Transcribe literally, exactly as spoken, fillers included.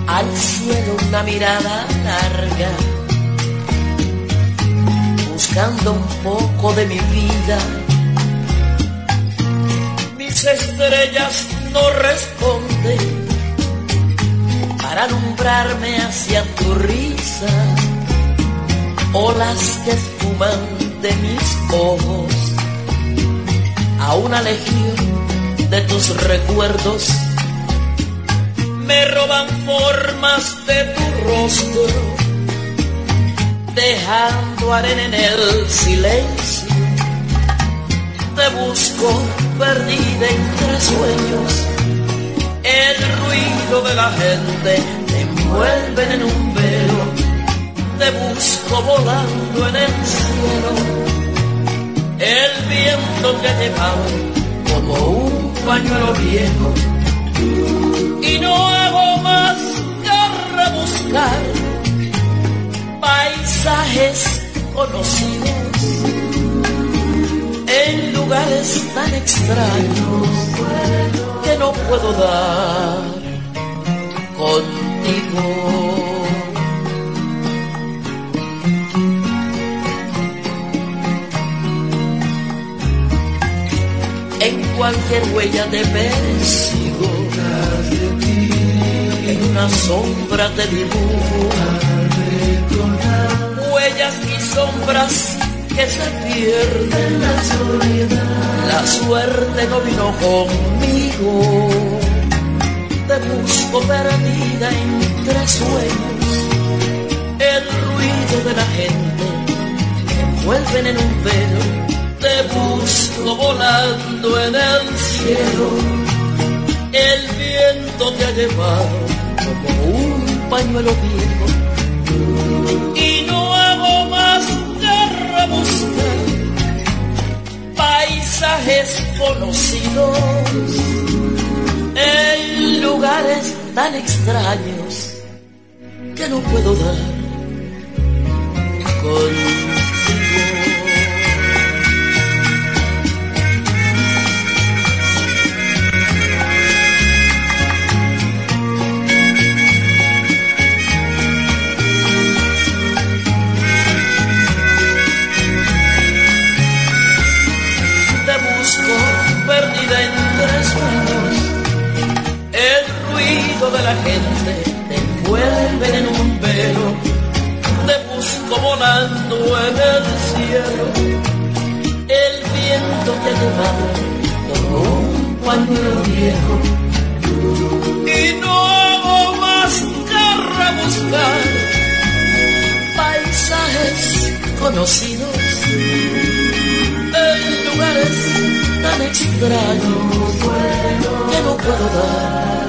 al cielo una mirada larga, buscando un poco de mi vida. Mis estrellas no responden para alumbrarme hacia tu risa, olas que esfuman de mis ojos a una legión de tus recuerdos. Me roban formas de tu rostro, dejando arena en el silencio. Te busco perdida entre sueños, el ruido de la gente te envuelven en un velo. Te busco volando en el cielo, el viento que te llevaba como un pañuelo viejo. Y no hago más que rebuscar paisajes conocidos en lugares tan extraños que no puedo dar contigo. En cualquier huella te persigo, en una sombra te dibujo, huellas y sombras que se pierden en la soledad. La suerte no vino conmigo, te busco perdida entre sueños, el ruido de la gente me envuelven en un velo. Te busco volando en el cielo, el viento te ha llevado como un pañuelo viejo. Y no hago más que rebuscar paisajes conocidos en lugares tan extraños que no puedo dar contigo. Perdida entre sueños, el ruido de la gente te envuelve en un velo. Te busco volando en el cielo, el viento te ha llevado como un pañuelo viejo. Y no hago más que rebuscar paisajes conocidos en lugares tan extraño que no puedo dar